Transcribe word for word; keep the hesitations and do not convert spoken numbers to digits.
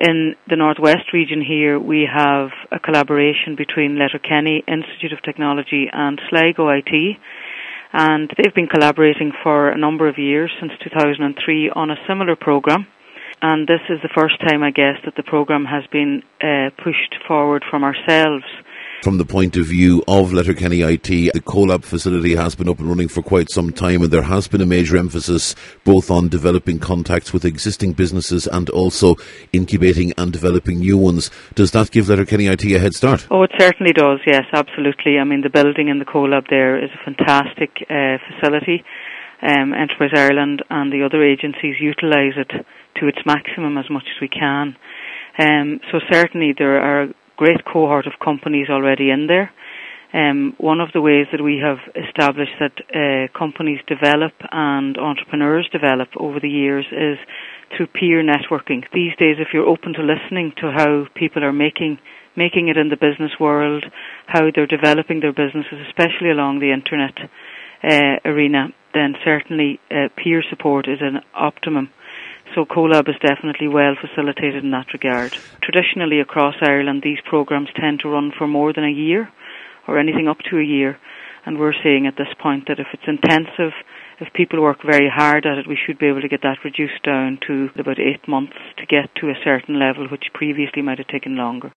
In the Northwest region here, we have a collaboration between Letterkenny Institute of Technology and Sligo I T, and they've been collaborating for a number of years, since two thousand three, on a similar programme. And this is the first time, I guess, that the programme has been uh, pushed forward from ourselves. From the point of view of Letterkenny I T, the CoLab facility has been up and running for quite some time, and there has been a major emphasis both on developing contacts with existing businesses and also incubating and developing new ones. Does that give Letterkenny I T a head start? Oh, it certainly does, yes, absolutely. I mean, the building in the CoLab there is a fantastic uh, facility. Um, Enterprise Ireland and the other agencies utilise it to its maximum as much as we can. Um, so certainly there are great cohort of companies already in there. Um, one of the ways that we have established that uh, companies develop and entrepreneurs develop over the years is through peer networking. These days, if you're open to listening to how people are making making it in the business world, how they're developing their businesses, especially along the internet uh, arena, then certainly uh, peer support is an optimum. So CoLab is definitely well facilitated in that regard. Traditionally across Ireland, these programmes tend to run for more than a year, or anything up to a year. And we're saying at this point that if it's intensive, if people work very hard at it, we should be able to get that reduced down to about eight months to get to a certain level, which previously might have taken longer.